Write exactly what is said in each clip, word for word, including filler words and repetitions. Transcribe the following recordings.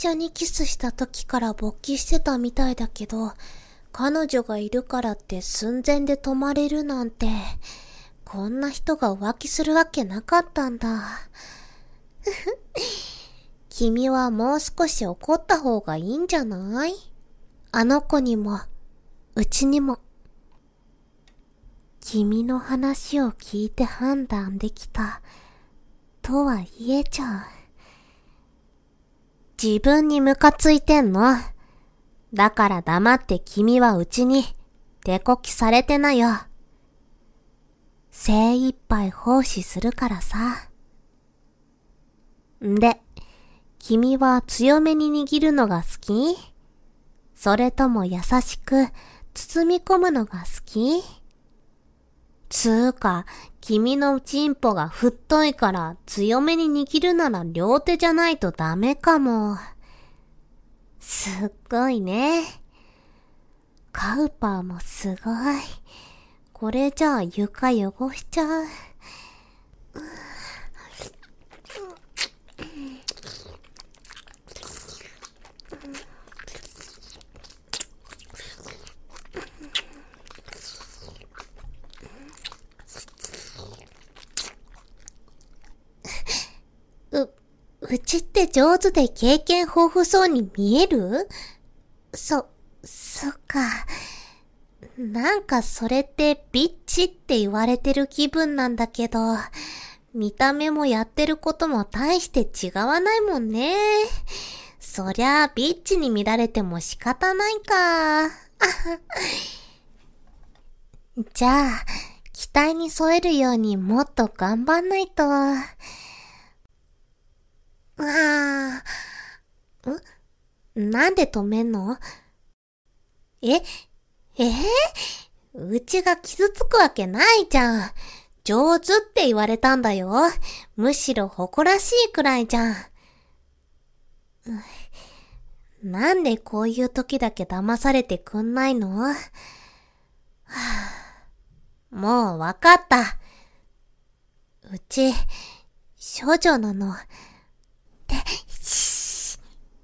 初にキスした時から勃起してたみたいだけど、彼女がいるからって寸前で止まれるなんて、こんな人が浮気するわけなかったんだ。君はもう少し怒った方がいいんじゃない？あの子にも、うちにも。君の話を聞いて判断できた、とは言えちゃう。自分にムカついてんの？だから黙って君はうちに、手こきされてなよ。精一杯奉仕するからさ。んで、君は強めに握るのが好き？それとも優しく包み込むのが好き？つーか、君のチンポが太いから強めに握るなら両手じゃないとダメかも。すっごいね。カウパーもすごい。これじゃあ床汚しちゃう。う、うちって上手で経験豊富そうに見える？そ、そっか。なんかそれってビッチって言われてる気分なんだけど、見た目もやってることも大して違わないもんね。そりゃあビッチに見られても仕方ないか。じゃあ、期待に添えるようにもっと頑張んないと。ああ、ん？なんで止めんの？ええー、うちが傷つくわけないじゃん。上手って言われたんだよ。むしろ誇らしいくらいじゃん。なんでこういう時だけ騙されてくんないの？はあ、もうわかった。うち、処女なの。って、し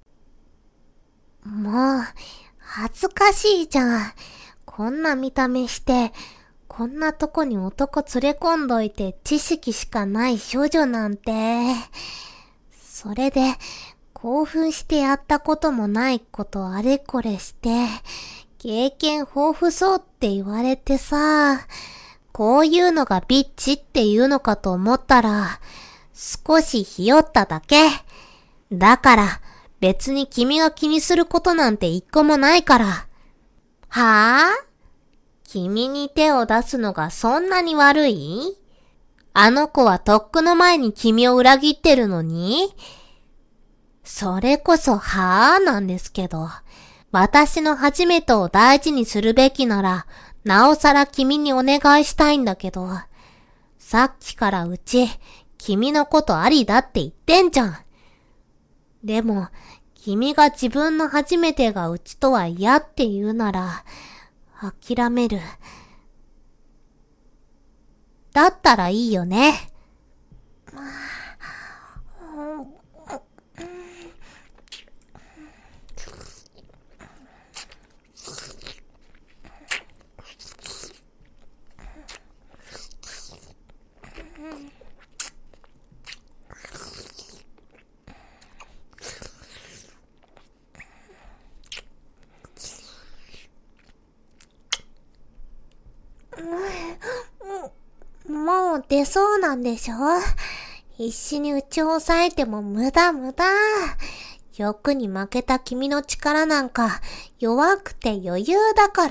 もう、恥ずかしいじゃん。こんな見た目して、こんなとこに男連れ込んどいて知識しかない処女なんて。それで、興奮してやったこともないことあれこれして、経験豊富そうって言われてさ、こういうのがビッチっていうのかと思ったら、少しひよっただけ。だから、別に君が気にすることなんて一個もないから。はぁ？君に手を出すのがそんなに悪い？あの子はとっくの前に君を裏切ってるのに？それこそはぁなんですけど、私の初めてを大事にするべきなら、なおさら君にお願いしたいんだけど、さっきからうち、君のことありだって言ってんじゃん。でも、君が自分の初めてがうちとは嫌って言うなら、諦める。だったらいいよね。もう出そうなんでしょ？必死にうちを抑えても無駄無駄。欲に負けた君の力なんか弱くて余裕だから。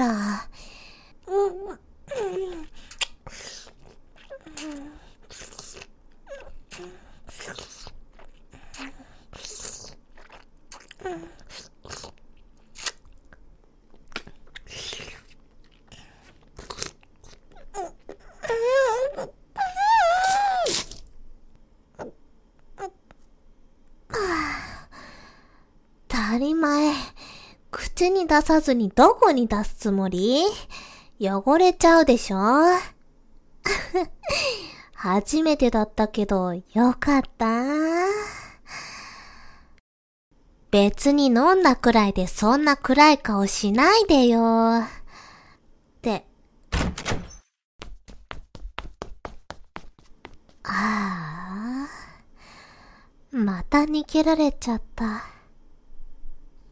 当たり前。口に出さずにどこに出すつもり？汚れちゃうでしょ？初めてだったけどよかった。 別に飲んだくらいでそんな暗い顔しないでよ。って。ああ。また逃げられちゃった。